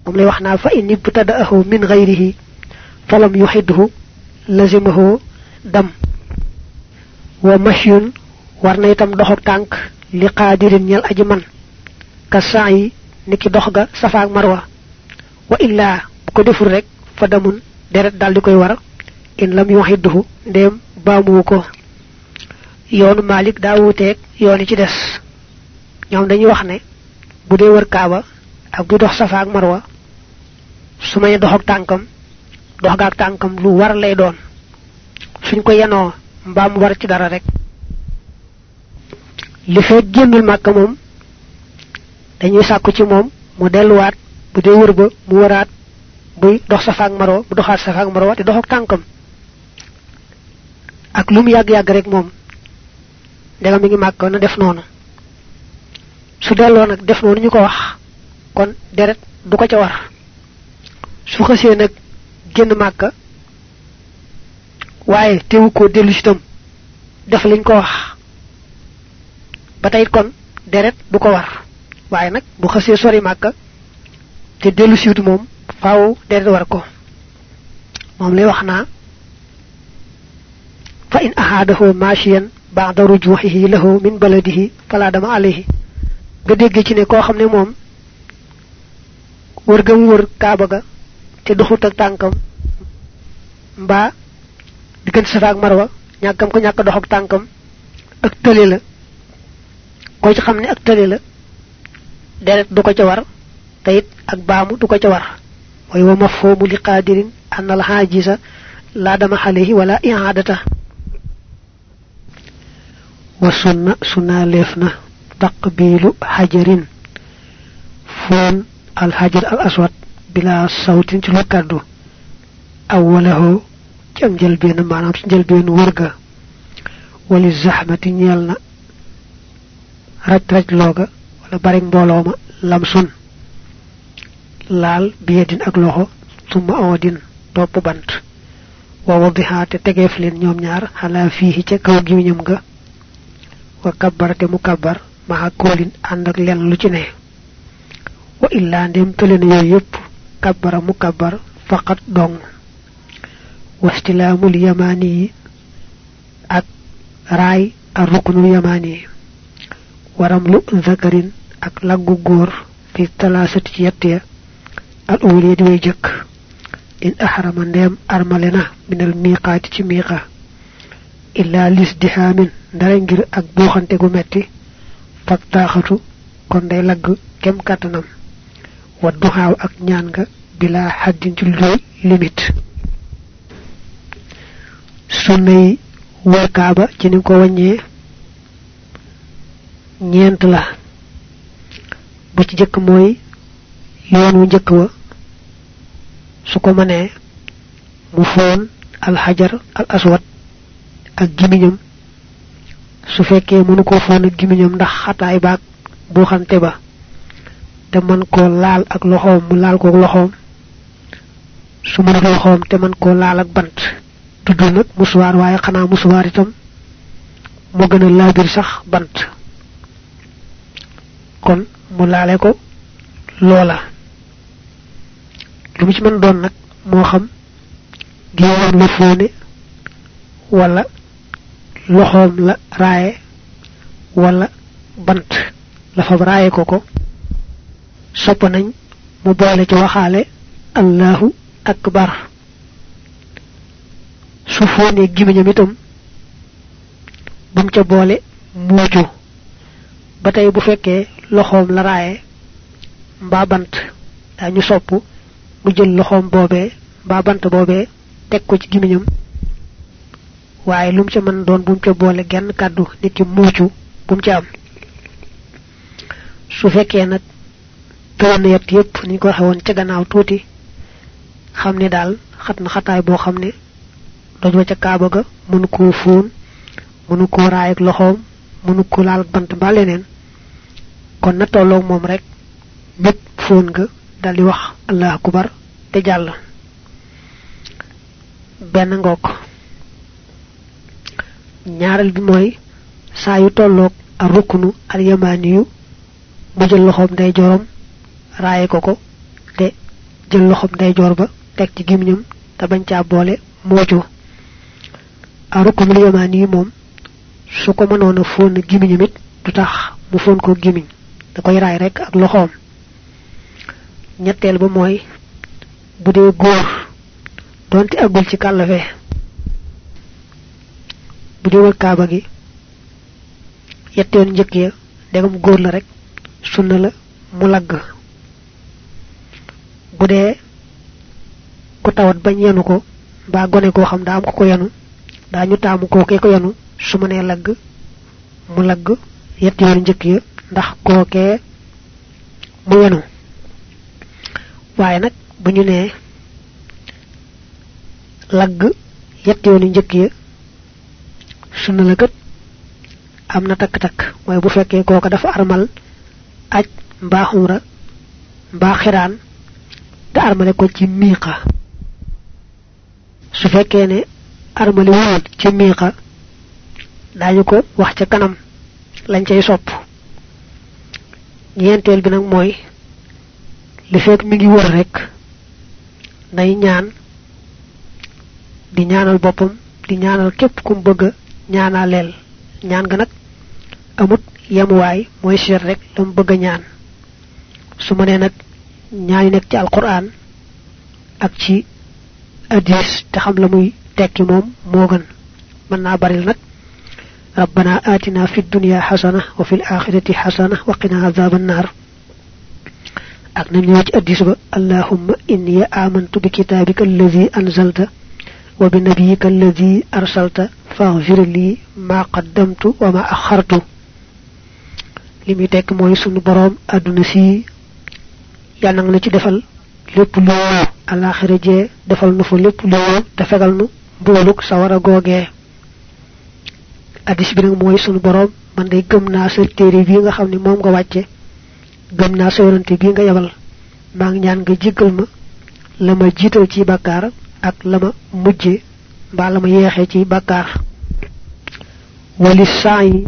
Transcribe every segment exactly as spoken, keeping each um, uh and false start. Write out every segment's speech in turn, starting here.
mom lay waxna fa in ibtada'ahu min ghayrihi falam yuhidhu lazimahu dam wa mashyun warna itam doxok tank li qadirin ñal aji man ka sa'i niki dox ga safa ak marwa wa illa ko deful rek fa damun deret dal di koy war in lam yuhidhu ndem baamu ko yoonu malik da wutek yooni ci dess ñoom dañuy wax ne bu dee wër kaaba ak bu dox safa ak marwa su may dox ak tànkam dox ga ak tànkam lu war lay doon suñ ko yenoo mbaa mu war ci dara rek li fekk génnul màkka moom dañuy sàkku ci moom mu delluwaat bu dee wër ba mu waraat buy dox safa ak marwa bu doxaat safa ak marwa te dox ak tànkam ak lu mu yàgg-yàgg rek moom ndegam mi ngi màkka na def noonu su delloo nag def noonu ñu ko wax kon deret du ko ca war su xësee nag génn màkka waaye teewu ko dellu ci tam def liñ ko wax ba tey kon deret du ko war waaye nag bu xësee sori màkka te dellu siwtu moom faaw deret war ko moom lay wax naa fa in ahadahu mashiyan ba'da rujuhihi lahu min baladihi fala dama alayhi ga dégg ci ne koo xam ne moom wër gam wër kaaba ga te doxut ak tànkam mbaa diggante safa ak marwa ñàkkam ko ñàkk dox ak tànkam ak tële la ko ci xam ne ak tële la deret du ko ca war te it ak baamu du ko ca war way wa mafhumu li qadirin an al hajisa la dama alayhi wala i'adata wa sunna sunna lefna taqbilu hajarin fon al hajar al aswad bila sawtin ci lu kaddu awwalahu ci am jël ben manam ci jël ben wërga wali zahmati ñelna raj raj loga wala bari mboloma lam sun laal biyedin ak loxo suma odin top bant wa wadiha te tegef len ñom ñaar hala fihi ci kaw gi ñum ga wa kabbarate mukabbar ma kolin and ak len lu ci ne wa illa ndem telen yoy yep kabbara mukabbar faqat dong wastilamul yamani ak ray ar-ruknul yamani waramlu zakarin ak laggu góor fi talasati ci yette al awliya di way jëkk in ahrama ndem armalena minal miqati ci miqa illa lisdihamin dara ngir ak buxante gu metti fak taxatu kon day lag kem katanam wa duha ak ñaan nga bila haddin ci lu limite sunnay wër kaaba ci ni ko wañé ñent la bu ci jëk moy yoonu jëk wa su ko mané mu fon al hajar al aswad ak gimiñum su fekkee mënu ko fon ak gimiñum ndax xataay baak bu xante ba te man ko laal ak loxoom mu laal ko loxoom su mënu loxoom te man ko laal ak bant tuddu nak musuwar waye xana musuwar itam mo gëna laabir sax bant kon mu laalé ko lola lu ci mën doon nak mo xam géewon la fóone wala loxoom la raaye wala bant la fa raaye ko ko sopp nañ mu boole ci waxaale allahu akbar su fóone gimiñam itam bam ca boole muuju ba tey bu fekkee loxoom la raaye mbaa bant dañu sopp mu jël loxoom boobee mbaa bant boobee teg ko ci gimiñam waaye lum ca mën doon bum ca boole genn kàddu niki muuju bum ca am su fekkee nag tëwan yett yépp ni ko xewoon ca gannaaw tuuti xam ne daal xat na xataay boo xam ne doj wa ca kaaba ga mënu koo fóon mënu koo raay ak loxoom mënu ko laal bant mbaa leneen kon na tolloog moom rek bépp fóon nga daldi wax allah akbar te jàll benn ngook ñaaral bi mooy saa yu tolloog ar ruknu al yamaniyu mu jël loxoom day jorom raaye ko ko te jël loxom day jor ba tek ci gimiñam ta bañ ca boole moju arukum yamani mom su ko mënoon a fóon gimiñam it du tax mu fóon ko gimiñ da koy raay rek ak loxoom ñetteel ba mooy bu dee góor donte agul ci kàllafe bu dee wër kaaba gi yetteen njëkk ya ndegam góor la rek sunna la mu lagg bu dee ku tawat bañ yenu ko mbaa gone koo xam daa am ko ko yenu daa ñu taamu kookee ko yenu su ma nee lagg mu lagg yett yoon njëkk ya ndax kookee mu yenu waaye nag bu ñu nee lagg yett yoon njëkk ya sunna la kat am na takk-takk mooy bu fekkee kooka dafa armal aj mbaa umra mbaa xiraan da armale ko ci miiqa su fekkee ne armale woon ci miiqa dañu ko wax ca kanam lañ cey sopp ñentel bi nak moy li fek mi ngi wër rek day ñaan di ñaanal bopam di ñaanal képp kum bëgg ñaanalel ñaan ga nak amut yamuwaay moy seet rek lam bëgg ñaan su ma nee nag ñaani nekk ci alquran ak ci hadith te xam la muy tekki moom moo gën mën naa baril nag ربنا آتنا في الدنيا حسنة وفي الآخرة حسنة وقنا عذاب النار أكنا نيوج أديسبا اللهم إني آمنت بكتابك الذي أنزلت وبنبيك الذي أرسلت فاغفر لي ما قدمت وما أخرت لمي تك موي سونو بروم أدنا سي يالا نغ نتي ديفال لپ لو الآخرة جي ديفال نفو لپ لو تفغال نو بولوك سوارا غوغي hadis bi nak moy sunu borom man day gëm na sa téré bi nga xamni mom nga wacce gëm na sa yonante bi nga yabal ma ngi ñaan nga jéggal ma lama jital ci bakkar ak lama mujjé ba lama yéxé ci bakkar wali sa'i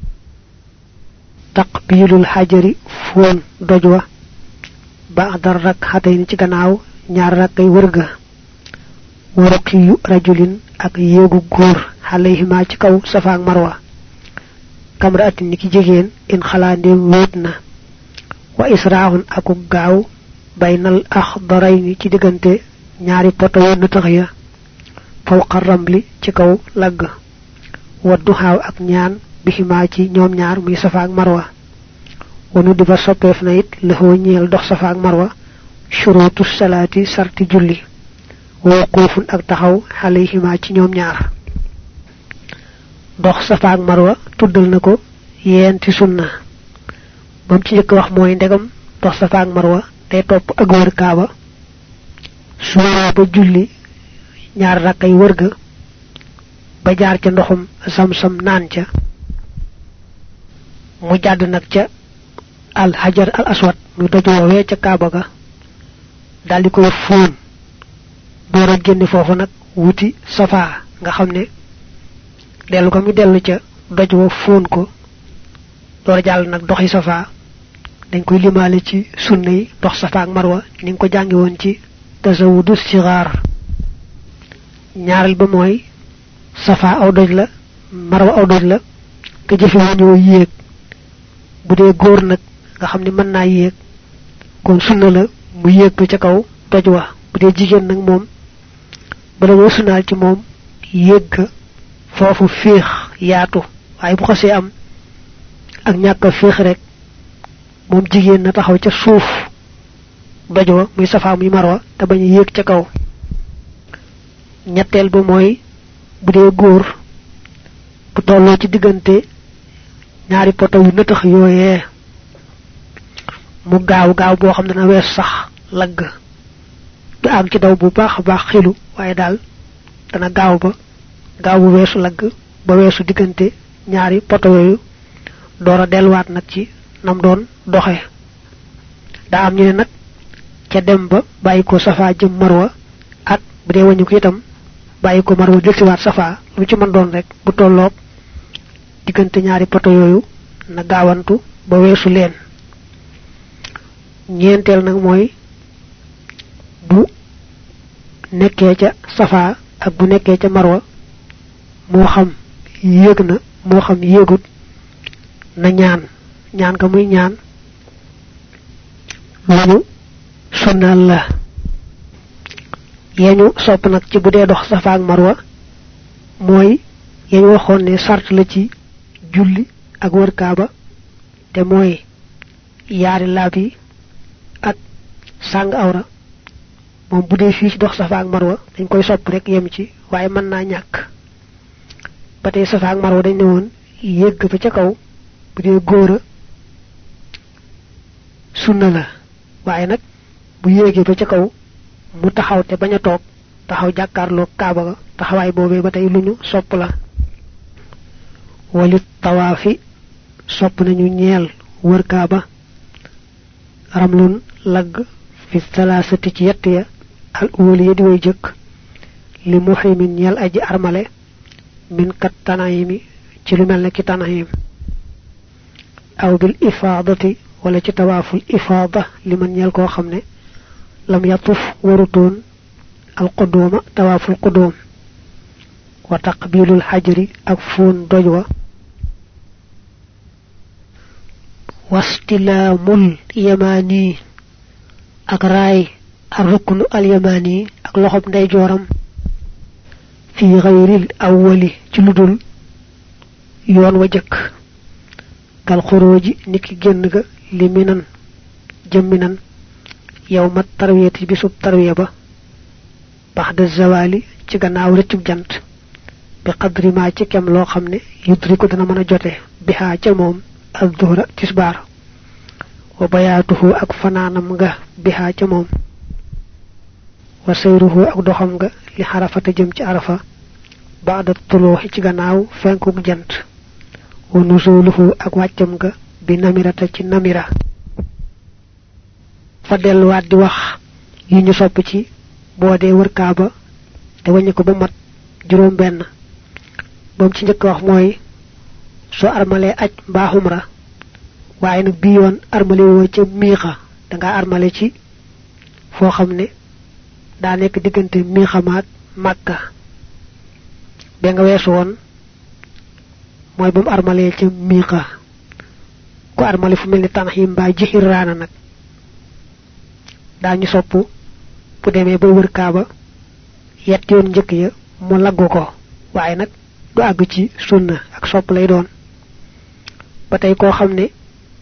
taqbilul hajari fon dojwa ba'da rak'atayn ci gannaaw ñaar rakay wërga warqiyu rajulin ak yegu góor alayhima ci kaw safa ak marwa kamra at niki jigen in xalaande wetna wa isra'un aku gaaw baynal akhdarayn ci digante ñaari poto yu tax ya fawqa ramli ci kaw lag wa duha ak ñaan bihima ci ñoom ñaar muy safa ak marwa wonu diba soppeef na it la ho ñeel dox safa ak marwa shurutu salati sarti julli waqufun ak taxaw alayhima ci ñoom ñaar dox safa ak marwa tuddal nako yenti sunna bam ci jëk wax moy ndegam dox safa ak marwa day top ak wër kaaba su ba julli ñaar rakay wërga ba jaar ci ndoxum sam-sam naan ca mu jadd nak ca al hajar al aswad mu dajjo wé ca kaaba ga dal di ko foon doora genn fofu nak wuti safa nga xamne delu ko mi delu ca doj wo foon ko doora jall nak doxi safa dañ koy limalé ci sunna yi dox safa ak marwa ni ko jàngi won ci tazawudu sigar ñaaral ba moy safa aw doj la marwa aw doj la te jëfé ñu yéeg bu dé góor nak nga xamni mën na yéeg kon sunna la mu yéeg ca kaw doj wa bu dé jigen nak mom bala mo sunal ci mom yéeg fofu féex yaatu waaye bu xasse am ak ñàkk féex rek mom jigéen na taxaw ca suuf dojwa muy safa muy marwa te bañ yéeg ca kaw ñettel ba moy bu dee góor bu tolloo ci diggante ñaari poto yu nëtax yooyee mu gaaw gaaw boo xam ne na wees sax lagg du am ci daw bu baax baax xelu waaye daal dana gaaw ba gaaw bu weesu lagg ba weesu diggante ñaari poto yooyu doora delwaat nag ci nam doon doxe daa am ñu ne nag ca dem ba bàyyi ko safa jëm marwa ak bu dee wañu ko itam bàyyi ko marwa jël ci waat safa lu ci mën doon rek bu tolloog diggante ñaari poto yooyu na gaawantu ba weesu leen ñeenteel nag mooy bu nekkee ca safa ak bu nekkee ca marwa moo xam yéeg na moo xam yéegut na ñaan ñaan ka muy ñaan lañu sunnal la yañu sopp nag ci bu dee dox safa ak marwa mooy yañu waxoon ne sart la ci julli ak wër kaaba te mooy yaari laab yi ak sàng awra moom bu dee fii ci dox safa ak marwa dañ koy sopp rek yem ci waaye mën naa ñàkk ba tey safa ak marwa dañ ne woon yegg fa ca kaw bu dee góora sunna la waaye nag bu yéegee ba ca kaw mu taxaw te bañ a toog taxaw jàkkaarloo kaaba ga taxawaay boobee ba tey lu ñu sopp la walit tawaafi sopp nañu ñeel wër kaaba ramlun lagg fi salaasati ci yett ya al uwaliya di way jëkk li muhrimin ñeel aji armale min kat tanayimi ci lu mel ne ki tanayim aw bil ifaadati wala ci tawaaful ifaada li man ñeel koo xam ne lam yatuf warutoon al quduma tawaaful qudum wa taqbilul hajri ak fuun doj wa wastilaamul yamani ak raay ar ruknu al yamani ak loxob ndey jooram fi ghayril awwali ci ludul yoon wa jëkk kal xuruji niki génn ga li minan jëmminan yawma tarwiyati bisub tarwiya ba baxda zawali ci gannaaw rëccub jant bi qadri ma ci kem loo xam ne yudriku dana mën a jote bihaa ca moom al duhra tisbaar wa bayaatuhu ak fanaanam nga bihaa ca moom wa sayruhu ak doxam nga li xarafata jëm ci arafa ba'da tuluuxi ci gannaaw fenkuk jant wa nuzuluhu ak wàccam nga bi namirata ci namira fa delluwaat di wax yi ñu sopp ci boo dee wër kaaba te wàññi ko ba mat juróom benn moom ci njëkk wax mooy soo armalee aj mbaa umra waaye nag bii yoon armale woo ca miixa danga armale ci foo xam ne daa nekk diggante miixa maag màkka be nga weesu woon mooy ba mu armalee ca miixa ku armale fu mel ni Tanhim mbaa Jihirraana nag daañu sopp bu demee ba wër kaaba yett yoon njëkk ya mu laggu ko waaye nag du àgg ci sunna ak sopp lay doon ba tey koo xam ne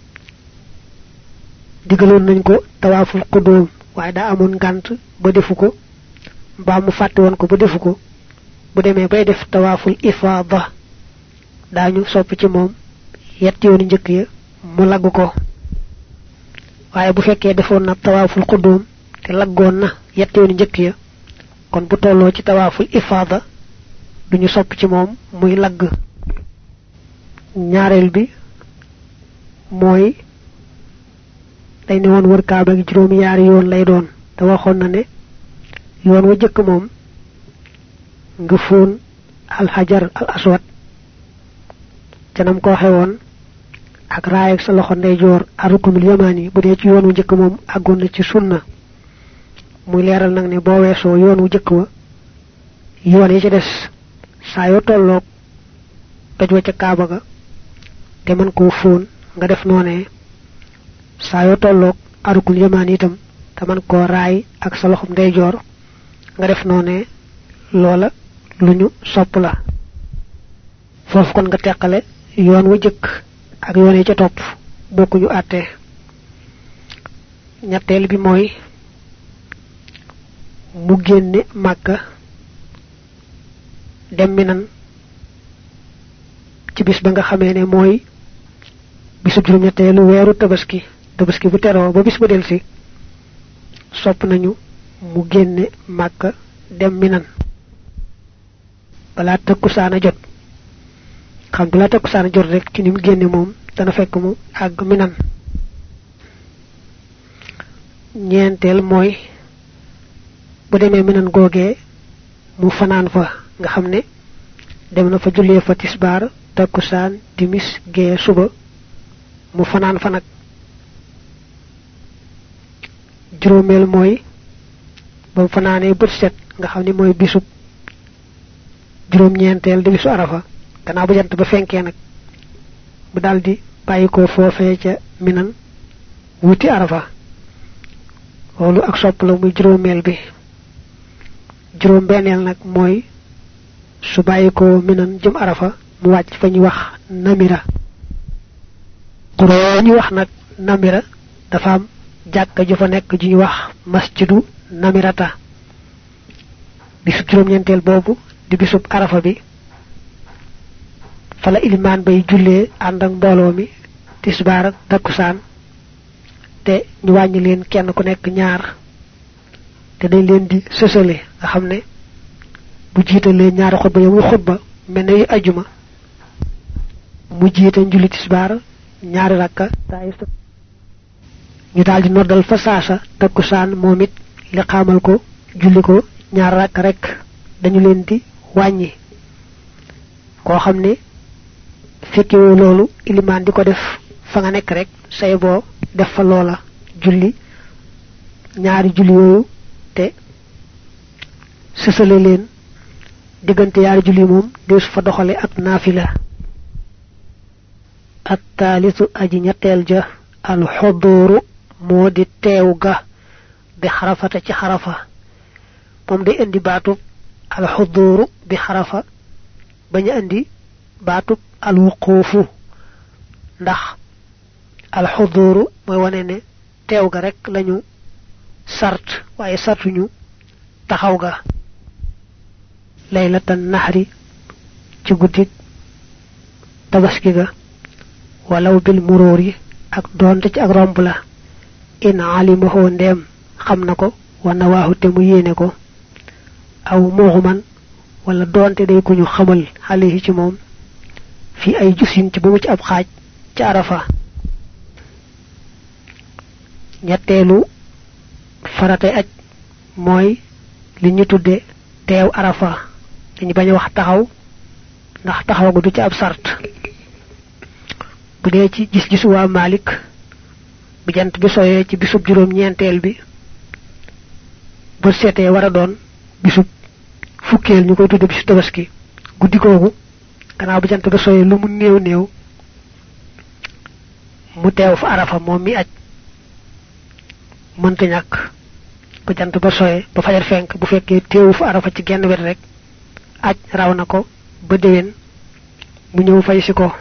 digaloon nañ ko tawaaful qudum waaye daa amoon ngànt ba defu ko mbaa mu fàtte woon ko ba defu ko bu demee bay def tawaaful ifaada daañu sopp ci moom yett yoonu njëkk ya mu lagg ko waaye bu fekkee defoon na tawaaful qudum te laggoon na yett yoonu njëkk ya kon bu tolloo ci tawaaful ifaada duñu sopp ci moom muy lagg ñaareel bi mooy dañ ne woon wër kaaba gi juróomi yaari yoon lay doon te waxoon na ne yoon wa jëkk moom nga fóon alxajar al aswad te nam ko waxe woon ak raay ak sa loxo ndeyjoor arukunul yamani bu dee ci yoon wu jëkk moom àggoon na ci sunna muy leeral nag ne boo weesoo yoon wu jëkk wa yoon yi ci des saa yoo tolloog doj wa ca kaaba ga te mën koo fóon nga def noonee saa yoo tolloog arukul yamani itam te mën koo raay ak sa loxo ndeyjoor nga def noonee loola lu ñu sopp la foofu kon nga teqale yoon wa jëkk ak yoon yi ca topp bokkuñu àtte ñetteel bi mooy mu génne Màkka dem Minan ci bis ba nga xamee ne mooy bisu juróom ñetteelu weeru tabaski tabaski bu teroo ba bis ba delsi sopp nañu mu génne Màkka dem Minan balaa takkusaana jot xam balaa takkusaana jot rek ci ni mu génne moom dana fekk mu àgg Minan ñeenteel mooy bu demee Minan googee mu fanaan fa nga xam ne dem na fa jullee fa tisbaar takkusaan timis gee suba mu fanaan fa nag juróomeel mooy ba fanaane bët set nga xamni moy bisub juroom ñentel di bisu arafa gannaaw bu jant ba fenké nak bu daldi bayiko fofé ca minan wuti arafa lolu ak sopp la muy juroomel bi juroom benel nak moy su bayiko minan jëm arafa mu wacc fa ñu wax namira quro ñu wax nak namira dafa am jakka ju fa nek ju ñu wax masjidu namirata bisub juroom ñentel bobu di bisub arafa bi fala iliman bay julle and ak mbolo mi tisbar ak takusan te ñu wañi leen kenn ku nek ñaar te dañ leen di sësale nga xamne bu jiitalee ñaari xutba yu xutba melni aljuma mu jiite njuli tisbar ñaari rakka tay ñu daldi noddal fa saasa takusan momit li xamal ko julli ko ñaar rakka rek dañu leen di wañi ko xamne fekki wo lolu iliman diko def fa nga nek rek say bo def fa lola julli ñaari julli yoyu te sësale leen digënté yaari julli mom des fa doxale ak nafila at-talisu aji ñettel ja al huduru modi teew ga bi harafata ci harafa mom day indi baatu al huduru bi harafa baña andi baatu al wuqufu ndax al huduru moy wone ne teew ga rek lañu sart waye sartuñu taxaw ga laylatan nahri ci guddik tabaski ga walaw bil mururi ak donte ci ak romb la in alimahu ndem xamnako wa nawahu te mu yene ko aw mughman wala donte day ko ñu xamal alayhi ci mom fi ay jusin ci bu mu ci ab xaj ci arafa ñettelu faratay aj moy li ñu tuddé teew arafa dañu bañ wax taxaw ndax taxaw gu du ci ab sart bu dé ci gis gisu wa malik bu jant bi soyé ci bisub juroom ñentel bi bu sété wara doon bisub fukel ñukoy tuddé bisu tabaski guddi gogu kana bu jant bi soyé lu mu neew neew mu teew fa arafa mom mi aj mënta ñak bu jant ba soyé ba fajar fenk bu fekkee teewu fa arafa ci genn wet rek aj raw na ko ba déwén mu ñëw fay ci ko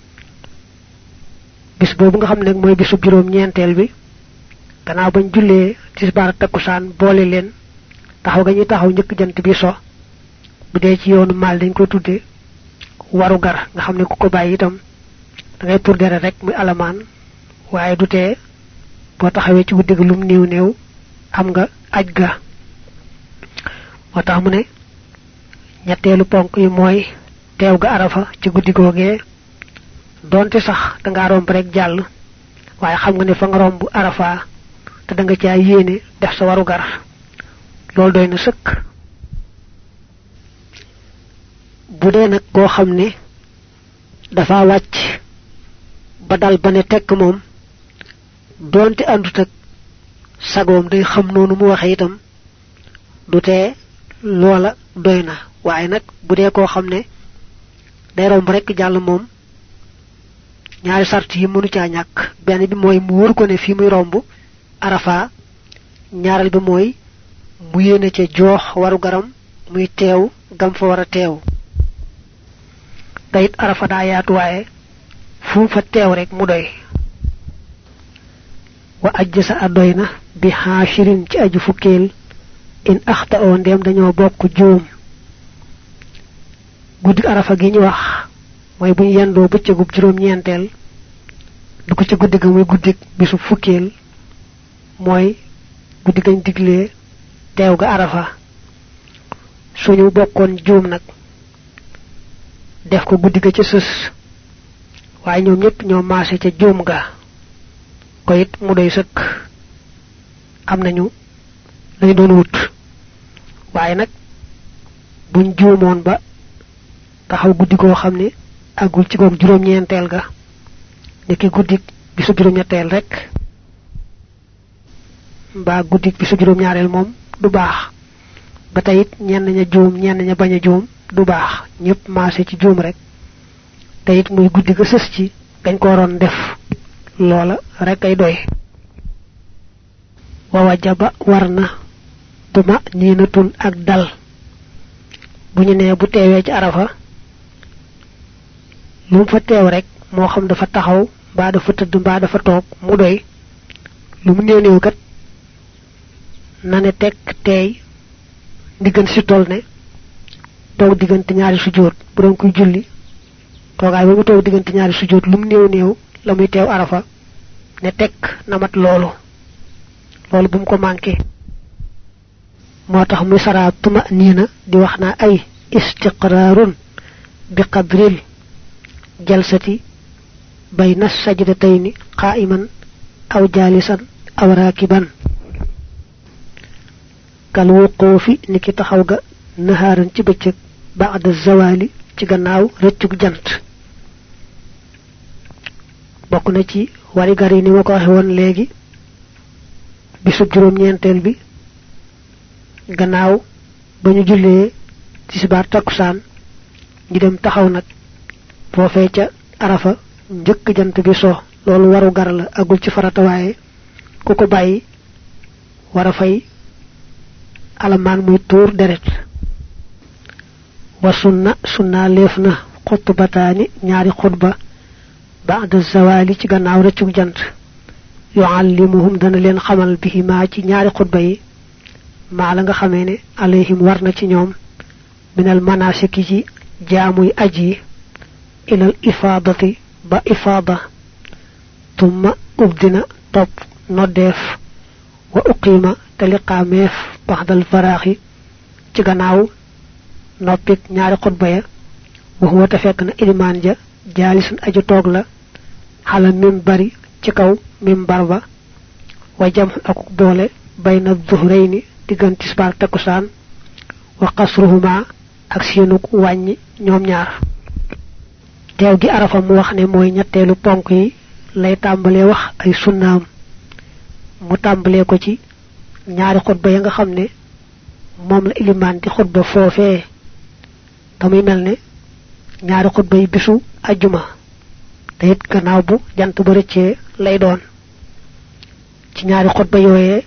bis bobu nga xamne moy bisu juroom ñentel bi gannaaw bañ jullee tisbar takusan boole leen taxaw ga ñi taxaw ñëk jant bi so bu dé ci yoonu mal dañ ko tuddé waru gar nga xamne ku ko bayyi itam da ngay tour dere rek muy alaman waye du té bo taxawé ci guddig lum neew neew am nga aj ga motax mu ne ñettelu ponk yi moy teew ga arafa ci guddi googee donte sax da nga romb rek jall waye xam nga ne fa nga romb arafa te da nga ca yéene def sa waru gar lol doyna sëkk bu dee nag koo xam ne dafa wàcc ba dal ba ne tekk moom donte andut ak sagoom day xam noonu mu waxe itam du tee loola doy na waaye nag bu dee koo xam ne day romb rek jàll moom ñaari sart yi mënu caa ñàkk benn bi mooy mu wër ko ne fi muy romb arafa ñaaral bi mooy mu yéene ca joox waru garam muy teew gam fa war a teew tayit arafa daa yaatu waaye fu fa teew rek mu doy wa ajjasa adoyna bi hashirin ci aju fukel in akhta o ndem dañoo bokk joom guddi arafa gi ñu wax moy buñu yendo bëccëgub juroom ñentel du ko ci guddi ga muy guddi bisu fukel moy guddi gañ diglé teew ga arafa suñu bokkon joom nak def ko guddi ga ci sës waye ñoom ñepp ñoo maasé ca joom ga ko it mu doy sëkk am nañu lañ doon wut waaye nag buñ juumoon ba taxaw guddi goo xam ne agul ci goog juróom ñeenteel ga niki guddi bisu juróom ñetteel rek mbaa guddi bisu juróom ñaareel moom du baax ba tayit ñenn ña joom ñenn ña baña joom du baax ñepp maase ci joom rek tayit muy guddi ga sës ci dañ ko ron def loola rek ay doy wa wajaba warna tuma ninatun ak dal buñu né bu téwé ci arafa lu fa téw rek mo xam dafa taxaw ba dafa teud ba dafa tok mu doy lu mu neew kat nané tek tay digënt ci tol né taw digënt ñaari sujjoot bu doon koy julli togaay ba mu taw digënt ñaari sujjoot lu mu neew neew la muy téw arafa né tek namat lolu lolu bu mu ko manké motax muy sara tuma nina di waxna ay istiqrarun bi qadril jalsati bayna sajdatayn qa'iman aw jalisan aw rakiban kal wuqufi niki taxaw ga naharan ci beccëk ba'da zawali ci gannaaw reccuk jant bokku na ci wari gari ni mako waxe won legi bisu juroom ñentel bi gannaaw bañu julé ci sibar takusan ñu dem taxaw nak fofé ca arafa njëkk jant bi so lolu waru gar la agul ci farata waye ku ko bayyi wara fay alaman muy tour deret wa sunna sunna lefna khutbatani ñaari khutba ba'da zawali ci gannaaw reccu jant yu'allimuhum dana leen xamal bihima ci ñaari khutba yi ma la nga xamé né alayhim warna ci ñoom minal manasiki ci jaamuy aji ilal ifadati ba ifada thumma ubdina top nodef wa uqima taliqamef ba'dal farahi ci gannaaw noppik ñaari khutba ya wa huwa tafek na iliman ja jalisun aju tok la ala minbari ci kaw minbar ba wa jam ak boole bayna dhuhrayni diganti tisbar takusan wa qasruhuma ak seenu wañi ñoom ñaar teew gi arafa mu wax ne moy ñettelu ponk yi lay tambalé wax ay sunnaam mu tambalé ko ci ñaari khutba ya nga xamné mom la iliman di khutba fofé tamuy melne ñaari khutba yi bisu aljuma te it gannaaw bu jant ba rëccee lay doon ci ñaari khutba yoyé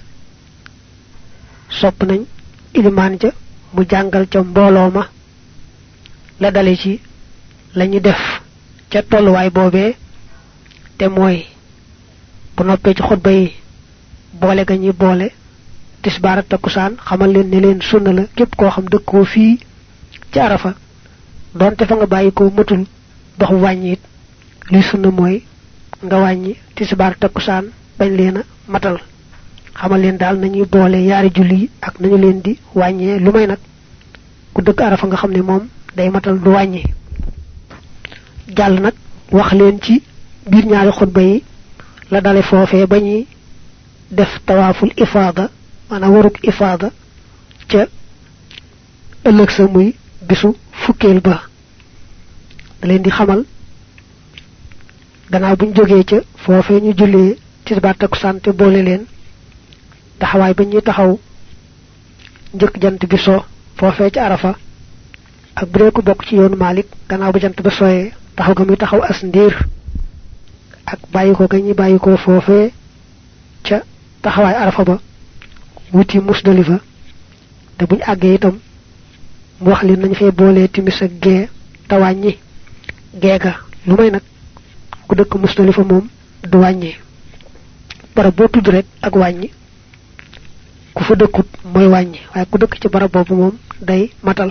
sopp nañ iliman ja mu jangal ca mbolo ma la dalé ci lañu def ca tolluwaay boobee te mooy bu noppee ci xutba yi boole ga ñi boole tisbaar ak takkusaan xamal leen ne leen sunna la képp koo xam dëkkoo fii ci arafa doonte fa nga bàyyi ko matul dox wàññi it li sunna mooy nga wàññi tisbaar takkusaan bañ leen a matal xamal leen daal nañuy boole yaari julli ak nañu leen di wàññee lu may nag ku dëkk arafa nga xam ne moom day matal du wàññi jall nak wax leen ci bir ñaari khutba yi la dalé fofé bañi def tawaful ifada mana waruk ifada ca ëlëk sa muy bisu fukel ba da leen di xamal gannaaw buñ joggé ca fofé ñu julé ci ba tak santé bolé leen taxaway bañi taxaw njëk jant bi so fofé ci arafa ak bu ko bok ci yoonu malik gannaaw bu jant ba soyé taxaw ga muy taxaw as ndir ak bayiko ga ñi bayiko fofé ca taxaway arafa ba wuti musdalifa da buñ aggé itam mu wax li nañ fay bolé timis ak gé tawañi géga lu may nak ku dëkk musdalifa mom du wañi barab bo tudd rek ak wañi ku fa dëkkut moy wañi waye ku dëkk ci barab bobu mom day matal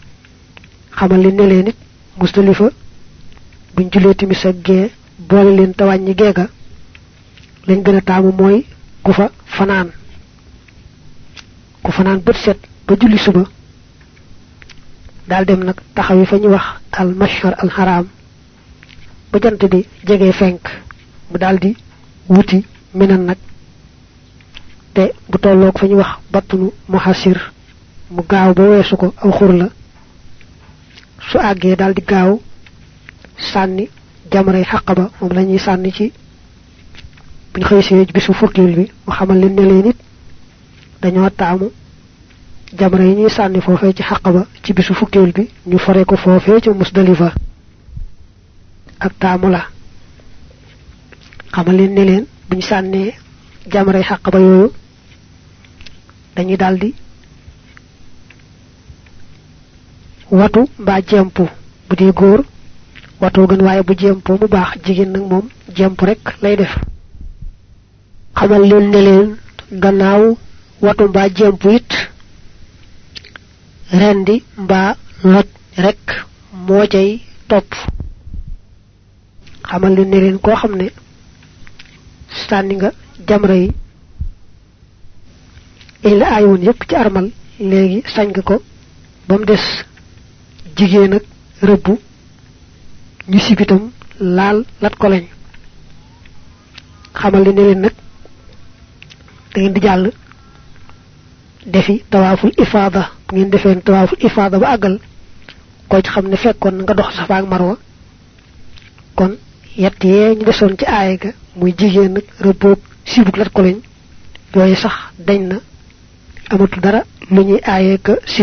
xamal li ne leen nit musdalifa buñ julé timis ak gé bolé leen tawañi géga lañ gëna taamu moy ku fa fanaan ku fanaan bët set ba julli suba dal dem nak taxawi fa ñu wax al mashhar al haram ba jant bi jégé fenk mu daldi wuti minan nak te bu tollok fa ñu wax batunu muhasir mu gaaw ba wessu ko aw xur la su àggee daldi gaaw sanni jamray haqaba mom lañuy sanni ci buñ xëysee bisu fukkil bi mu xamal leen ne leen nit dañoo taamu jamra yi ñuy sànni foofee ci xaqaba ci bisu fukkeel bi ñu fare ko foofee ci Musdalifa ak taamu la xamal leen ne leen buñu sànnee jamray xaqaba yooyu dañuy daldi watu mbaa jempu bu di góor watoo gën waaye bu jempo mu baax jigéen nag moom jemp rek lay def xamal leen ne leen gannaaw watu mbaa jemp it rendi mbaa lot rek moo cay topp xamal leen ne leen koo xam ne sànni nga jamra yi il la aay woon yépp ci armal léegi sañ nga ko ba mu des jigéen ak rëbbu ñu sibitam laal lat ko lañ xamal leen ne leen nag da ngeen di jàll defi tawaaful ifaada bu ngeen defee tawaaful ifaada ba àggal ko ci xam ne fekkoon nga dox Safa ak Marwa kon yett yee ñu desoon ci aaya ga muy jigéen nag rëbboog sibuk lat ko lañ yooyu sax dañ na amatu dara lu ñuy aayee ka sib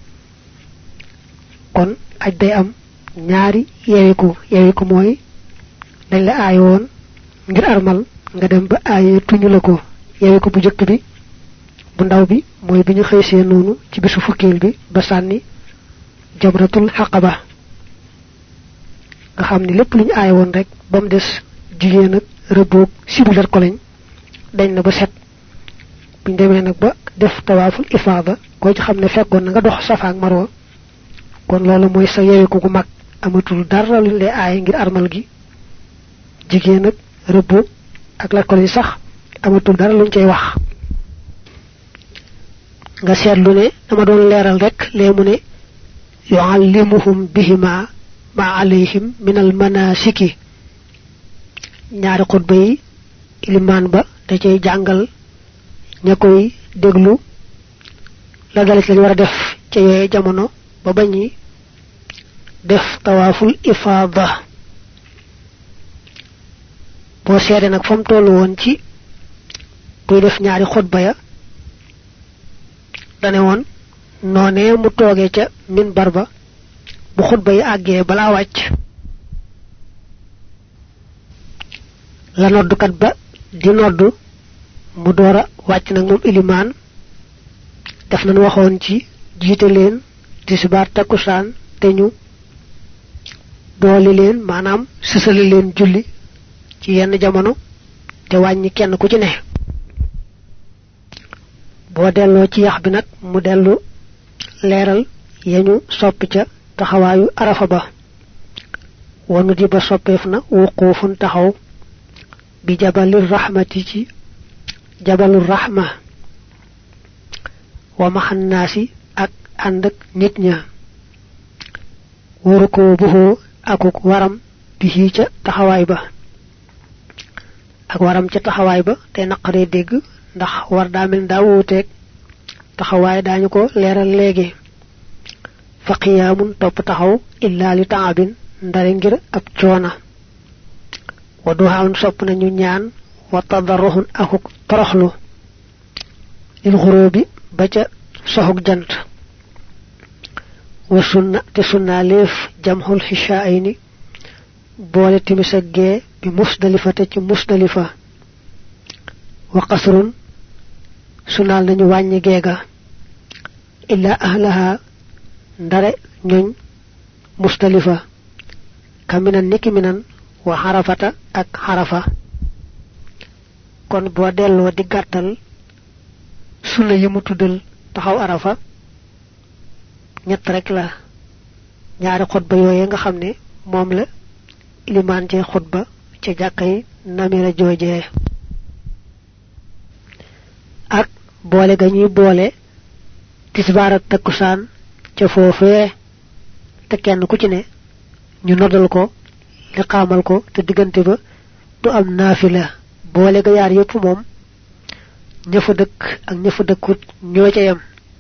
kon aj day am ñaari yewiku yewiku mooy dañ la aay woon ngir armal nga dem ba aayee tuñu la ko yewiku bu jëkk bi bu ndaw bi mooy bi ñu xëysee noonu ci bisu fukkeel bi ba sànni jamratul xaqaba nga xam ni lépp lu ñu aay woon rek ba mu des jigéen ak rëbboog sibu lat ko lañ dañ na ba set buñ demee nag ba def tawaaful ifaada ko ci xam ne fekkoon na nga dox Safa ak Marwa kon loolu mooy sa yewiku gu mag amatul dara luñ lay aay ngir armal gi jigéen ak rëbbo ak lat ko lañ sax amatul dara luñ cay wax nga seetlu ne dama doon leeral rek lee mu ne yuallimuhum bihima ma alayhim min al manasiki ñaari xutba yi ilimaan ba da cay jàngal ña koy déglu la dalit lañ war a def ca yooye jamono ba bañi def tawaaful ifaada boo seede nag fa mu tollu woon ci kuy def ñaari xutba ya dane woon noonee mu toogee ca minbar ba bu xutba yi àggee balaa wàcc la noddukat ba di noddu mu doora wàcc nag moom ilimaan def nañ waxoon ci jiite leen tisbaar takkusaan te ñu boole leen maanaam sësale leen julli ci yenn jamono te wàññi kenn ku ci ne boo delloo ci yax bi nag mu dellu leeral yañu sopp ca taxawaayu arafa ba wonu di ba soppeef na wuquufun taxaw bi jabalir rahmati ci jabalur rahma wa maxannaasi ak ànd ak nit ña wóoru ko buxoo akuk waram bi ca taxawaay ba ak waram ca taxawaay ba te naqaree dégg ndax war daa mel daa wuuteeg taxawaay daañu ko leeral léegi fa qiyaamun topp taxaw illaa li taabin ndare ngir ab coona wa duhaun sopp nañu ñaan wa tadarruhun akuk toroxlu lil xuróobi ba ca soxuk jant wa sunna te sunna leef jamxul xishaayni boole timis ak gee bi musdalifa te ci musdalifa wa qasrun sunnaal nañu wàññi geega illa ahlaha ndare ñoñ musdalifa kaminan niki minan wa xarafata ak xarafa kon boo delloo di gàttal sunna yi mu tuddal taxaw arafa ñett rek la ñaari xutba yooye nga xam ne moom la ilimaan ci xutba ca jàkkay namira joojee ak boole ga ñuy boole tisbaar ak takkusaan ca foofee te kenn ku ci ne ñu noddal ko li xaamal ko te diggante ba du am naafila boole ga yaar yépp moom ña fa dëkk ak ña fa dëkkut ñoo ca yem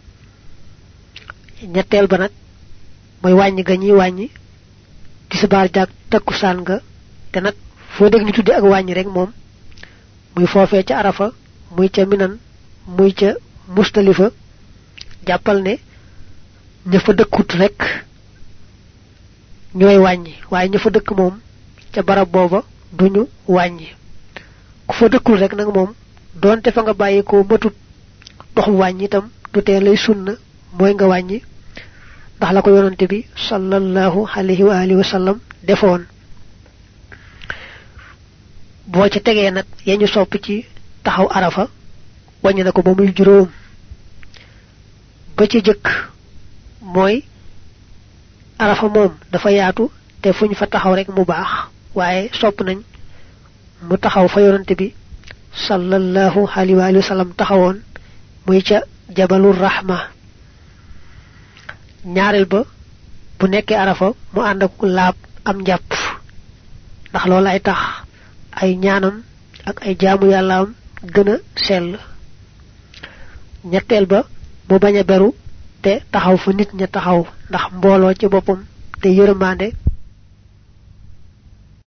ñetteel ba nag mooy wàññi ga ñuy wàññi tisbaar jaag takkusaan nga te nag foo dégg ñu tuddi ak wàññi rek moom muy foofee ca arafa muy ca minan muy ca mustalifa jappal ne ña fa dëkkut rek ñoy wañi waye ña fa dëkk mom ca barab booba duñu wañi ku fa dëkkul rek nak mom donte fa nga bayiko matut dox wañi tam du té lay sunna moy nga wañi ndax la ko yonante bi sallallahu alayhi wa alihi wa sallam defoon bo ci tegee nak yañu sopp ci taxaw arafa wañi nako ba muy juroom ba ci jëk moy arafa mom dafa yaatu te fuñ fa taxaw rek mu baax waaye sopp nañ mu taxaw fa yonante bi sallallahu alayhi wa alihi wa sallam taxawoon muy ca jabalur rahma ñaarel ba bu nekké arafa mu and ak laab am japp ndax loolu ay tax ay ñaanam ak ay jaamu yàllaam gëna sell ñettel ba mu baña beru te taxaw fa nit ña taxaw ndax mbolo ci bopam te yërmande